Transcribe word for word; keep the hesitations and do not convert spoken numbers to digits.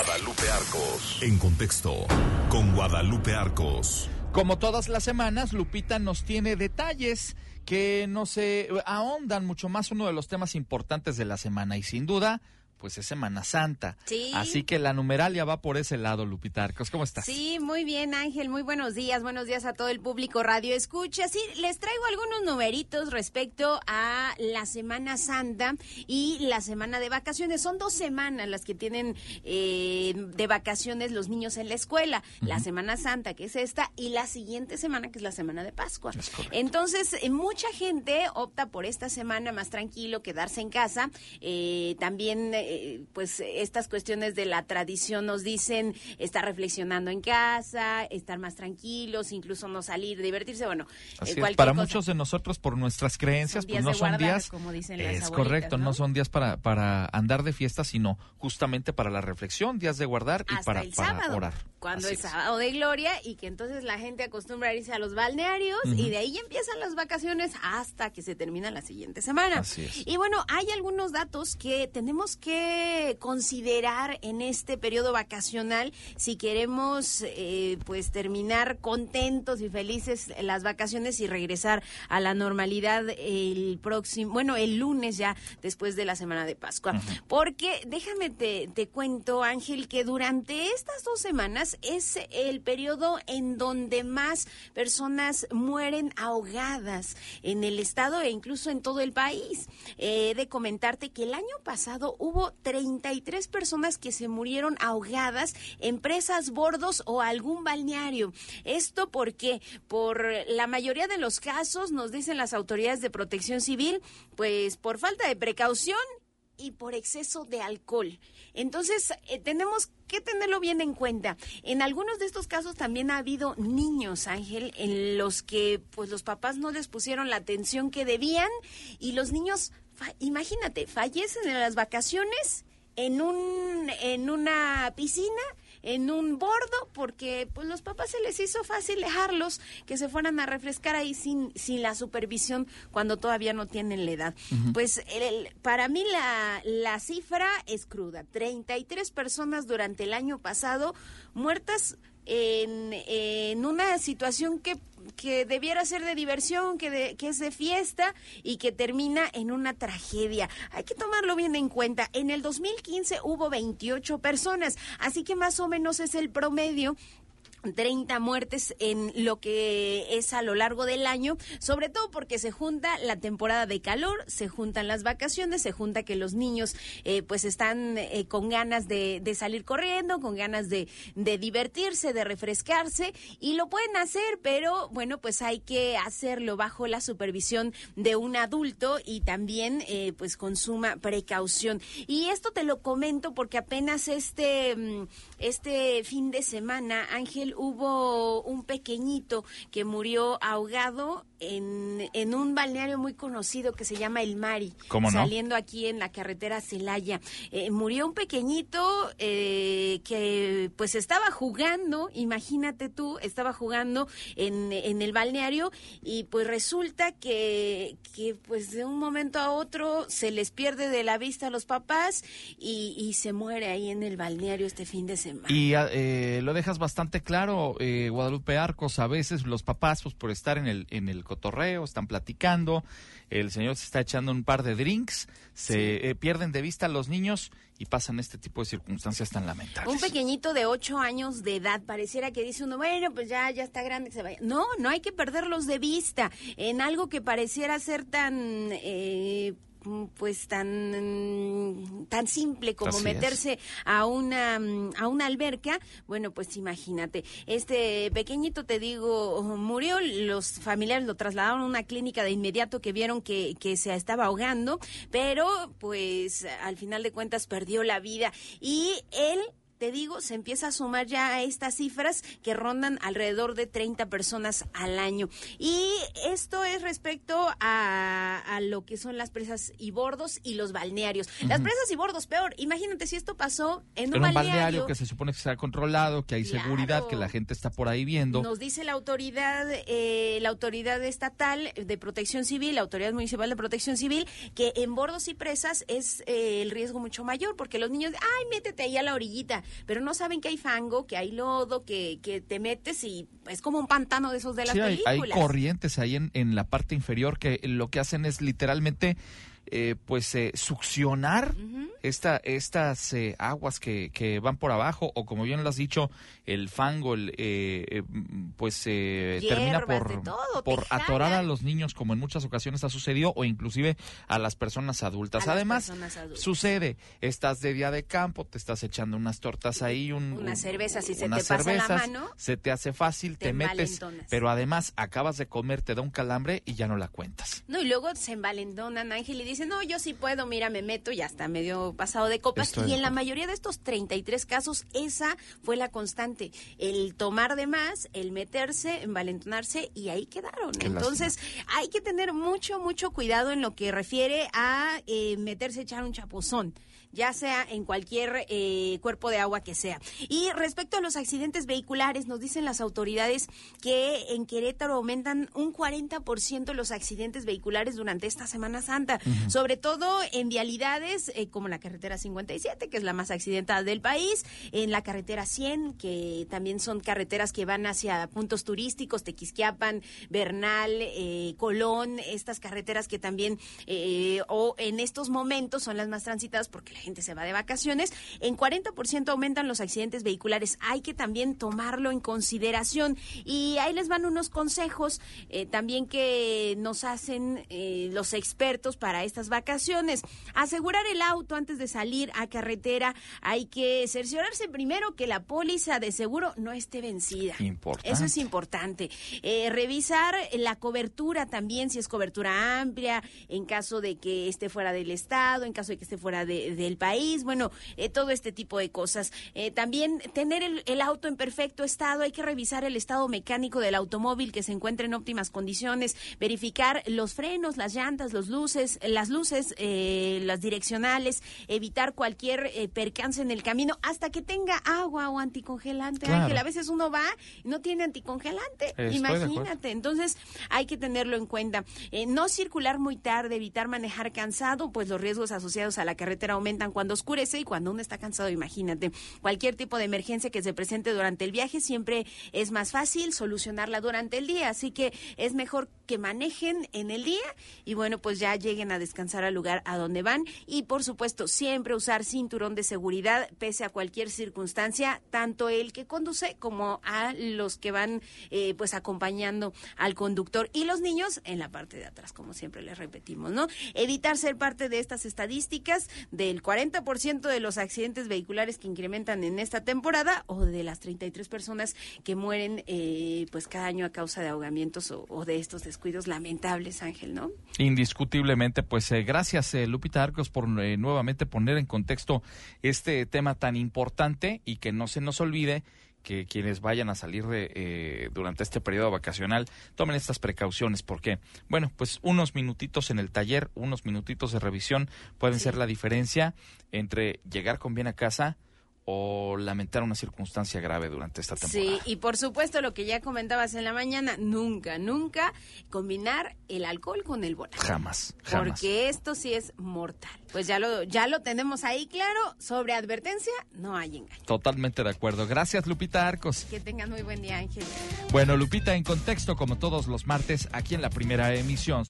Guadalupe Arcos. En contexto, con Guadalupe Arcos. Como todas las semanas, Lupita nos tiene detalles que nos eh, ahondan mucho más uno de los temas importantes de la semana y sin duda, pues es Semana Santa. Sí. Así que la numeralia va por ese lado, Lupita Arcos. ¿Cómo estás? Sí, muy bien, Ángel. Muy buenos días. Buenos días a todo el público Radio Escucha. Sí, les traigo algunos numeritos respecto a la Semana Santa y la semana de vacaciones. Son dos semanas las que tienen eh, de vacaciones los niños en la escuela. Uh-huh. La Semana Santa, que es esta, y la siguiente semana, que es la Semana de Pascua. Entonces, eh, mucha gente opta por esta semana más tranquilo, quedarse en casa. Eh, también... Eh, pues estas cuestiones de la tradición nos dicen estar reflexionando en casa, estar más tranquilos, incluso no salir, divertirse, bueno, así eh, es. Para cosa. Muchos de nosotros, por nuestras creencias, son días pues no de guardar, son días, como dicen es las correcto, ¿no? no son días para para andar de fiesta, sino justamente para la reflexión, días de guardar y hasta para, el para sábado, orar. Cuando así es, es sábado de gloria y que entonces la gente acostumbra a irse a los balnearios uh-huh. y de ahí empiezan las vacaciones hasta que se termina la siguiente semana. Así es. Y bueno, hay algunos datos que tenemos que considerar en este periodo vacacional si queremos eh, pues terminar contentos y felices las vacaciones y regresar a la normalidad el próximo, bueno, el lunes ya después de la semana de Pascua. Uh-huh. Porque déjame te, te cuento, Ángel, que durante estas dos semanas es el periodo en donde más personas mueren ahogadas en el estado e incluso en todo el país. He de comentarte que el año pasado hubo treinta y tres personas que se murieron ahogadas en presas, bordos o algún balneario. Esto porque por la mayoría de los casos, nos dicen las autoridades de Protección Civil, pues por falta de precaución y por exceso de alcohol. Entonces, eh, tenemos que tenerlo bien en cuenta. En algunos de estos casos también ha habido niños, Ángel, en los que pues los papás no les pusieron la atención que debían y los niños, fa- imagínate, fallecen en las vacaciones en un en una piscina, en un bordo, porque pues los papás se les hizo fácil dejarlos que se fueran a refrescar ahí sin sin la supervisión cuando todavía no tienen la edad. Uh-huh. Pues el, para mí la, la cifra es cruda. treinta y tres personas durante el año pasado muertas en, en una situación que que debiera ser de diversión, que, de, que es de fiesta y que termina en una tragedia. Hay que tomarlo bien en cuenta. En el dos mil quince hubo veintiocho personas, así que más o menos es el promedio. treinta muertes en lo que es a lo largo del año, sobre todo porque se junta la temporada de calor, se juntan las vacaciones, se junta que los niños eh, pues están eh, con ganas de, de salir corriendo, con ganas de, de divertirse, de refrescarse, y lo pueden hacer, pero bueno, pues hay que hacerlo bajo la supervisión de un adulto y también eh, pues con suma precaución. Y esto te lo comento porque apenas este, este fin de semana, Ángel, hubo un pequeñito que murió ahogado en, en un balneario muy conocido que se llama El Mari, ¿Cómo no? Saliendo aquí en la carretera Celaya. Eh, murió un pequeñito eh, que pues estaba jugando, imagínate tú, estaba jugando en, en el balneario y pues resulta que, que pues de un momento a otro se les pierde de la vista a los papás y, y se muere ahí en el balneario este fin de semana. Y eh, lo dejas bastante claro. Claro, eh, Guadalupe Arcos, a veces los papás, pues por estar en el en el cotorreo, están platicando, el señor se está echando un par de drinks, se sí. eh, pierden de vista a los niños y pasan este tipo de circunstancias tan lamentables. Un pequeñito de ocho años de edad, pareciera que dice uno, bueno, pues ya, ya está grande, que se vaya. No, no hay que perderlos de vista en algo que pareciera ser tan... Eh, pues tan tan simple como Así meterse es. a una a una alberca. Bueno, pues imagínate, este pequeñito, te digo, murió. Los familiares lo trasladaron a una clínica de inmediato que vieron que, que se estaba ahogando, pero pues al final de cuentas perdió la vida y él, te digo, se empieza a sumar ya a estas cifras que rondan alrededor de treinta personas al año. Y esto es respecto a, a lo que son las presas y bordos y los balnearios. Uh-huh. Las presas y bordos, peor. Imagínate si esto pasó en un, en un balneario. balneario que se supone que está controlado, que hay claro. seguridad, que la gente está por ahí viendo. Nos dice la autoridad, eh, la autoridad estatal de Protección Civil, la autoridad municipal de Protección Civil, que en bordos y presas es eh, el riesgo mucho mayor, porque los niños, ay, métete ahí a la orillita. pero no saben que hay fango, que hay lodo, que, que te metes y es como un pantano de esos de las sí, hay, películas. Hay corrientes ahí en, en la parte inferior que lo que hacen es literalmente eh, pues eh, succionar uh-huh. esta, estas eh, aguas que, que van por abajo, o como bien lo has dicho, el fango, el, eh, eh, pues eh, termina por, todo, por atorar a los niños, como en muchas ocasiones ha sucedido, o inclusive a las personas adultas. A Además, personas adultas. Sucede, estás de día de campo, te estás echando unas tortas ahí, un, una un, cerveza, si se unas te pasa cervezas, la mano, se te hace fácil, te, te metes, pero además acabas de comer, te da un calambre y ya no la cuentas. No, y luego se envalentonan, Ángel, y dicen, no, yo sí puedo, mira, me meto, ya está medio pasado de copas. Estoy y en la mayoría de estos treinta y tres casos, esa fue la constante. El tomar de más, el meterse, envalentonarse, y ahí quedaron. Qué Entonces, lástima. Hay que tener mucho, mucho cuidado en lo que refiere a eh, meterse, echar un chapuzón, ya sea en cualquier eh, cuerpo de agua que sea. Y respecto a los accidentes vehiculares, nos dicen las autoridades que en Querétaro aumentan un cuarenta por ciento los accidentes vehiculares durante esta Semana Santa, uh-huh. sobre todo en vialidades eh, como la carretera cincuenta y siete, que es la más accidentada del país, en la carretera cien, que también son carreteras que van hacia puntos turísticos, Tequisquiapan, Bernal, eh, Colón, estas carreteras que también, eh, o en estos momentos son las más transitadas porque la gente se va de vacaciones. En cuarenta por ciento aumentan los accidentes vehiculares. Hay que también tomarlo en consideración. Y ahí les van unos consejos eh, también que nos hacen eh, los expertos para estas vacaciones. Asegurar el auto antes de salir a carretera. Hay que cerciorarse primero que la póliza de seguro no esté vencida. Importante. Eso es importante. Eh, revisar la cobertura también, si es cobertura amplia, en caso de que esté fuera del estado, en caso de que esté fuera de, de el país, bueno, eh, todo este tipo de cosas. Eh, también tener el, el auto en perfecto estado, hay que revisar el estado mecánico del automóvil, que se encuentre en óptimas condiciones, verificar los frenos, las llantas, los luces, las luces, eh, las direccionales, evitar cualquier eh, percance en el camino, hasta que tenga agua o anticongelante. Claro. Ángel, a veces uno va y no tiene anticongelante, Estoy imagínate, entonces hay que tenerlo en cuenta. Eh, no circular muy tarde, evitar manejar cansado, pues los riesgos asociados a la carretera aumentan cuando oscurece y cuando uno está cansado, imagínate. Cualquier tipo de emergencia que se presente durante el viaje siempre es más fácil solucionarla durante el día, así que es mejor que manejen en el día y bueno, pues ya lleguen a descansar al lugar a donde van y por supuesto siempre usar cinturón de seguridad pese a cualquier circunstancia, tanto el que conduce como a los que van eh, pues acompañando al conductor y los niños en la parte de atrás, como siempre les repetimos, ¿no? Evitar ser parte de estas estadísticas del cuarenta por ciento de los accidentes vehiculares que incrementan en esta temporada o de las treinta y tres personas que mueren eh, pues cada año a causa de ahogamientos o, o de estos descuidos lamentables, Ángel, ¿no? Indiscutiblemente, pues eh, gracias eh, Lupita Arcos por eh, nuevamente poner en contexto este tema tan importante y que no se nos olvide que quienes vayan a salir de, eh, durante este periodo vacacional tomen estas precauciones, porque, bueno, pues unos minutitos en el taller, unos minutitos de revisión pueden sí. ser la diferencia entre llegar con bien a casa o lamentar una circunstancia grave durante esta temporada. Sí, y por supuesto lo que ya comentabas en la mañana, nunca, nunca combinar el alcohol con el volante. Jamás, jamás. Porque esto sí es mortal. Pues ya lo, ya lo tenemos ahí claro, sobre advertencia no hay engaño. Totalmente de acuerdo. Gracias, Lupita Arcos. Que tengan muy buen día, Ángel. Bueno, Lupita, en contexto, como todos los martes, aquí en la primera emisión.